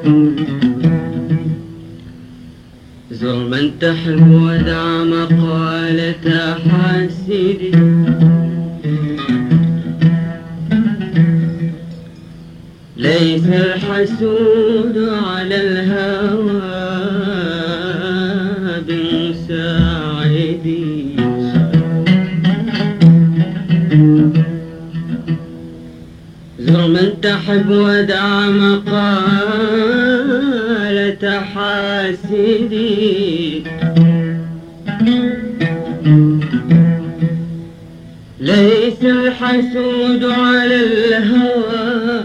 زر من تحب ودع مقالة حاسد، ليس الحسود على الهوى بمساعد. زر من تحب ودع مقالة حاسد، ليس الحسود على الهوى،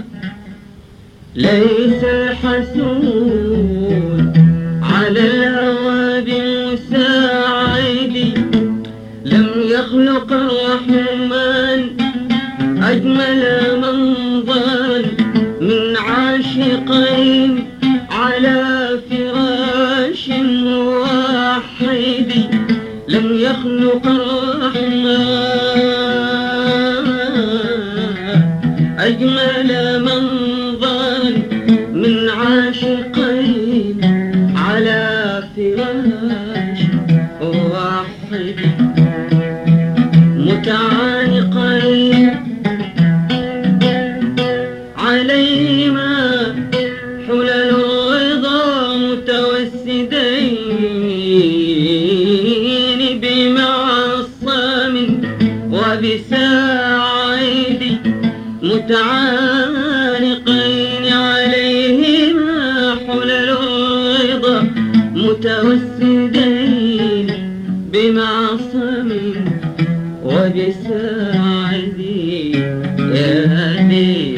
ليس الحسود على الهوى بمساعد. لم يخلق الرحمن أجمل منظر من عاشقين على فراش واحد. لم يخلق الرحمن أجمل منظر من عاشقين على فراش واحد. متعانقين عليهما حلل الرضا متوسدين بمعصم وبساعد. متعانقين عليهما حلل الرضا متوسدين بمعصم وبساعد. يا هدي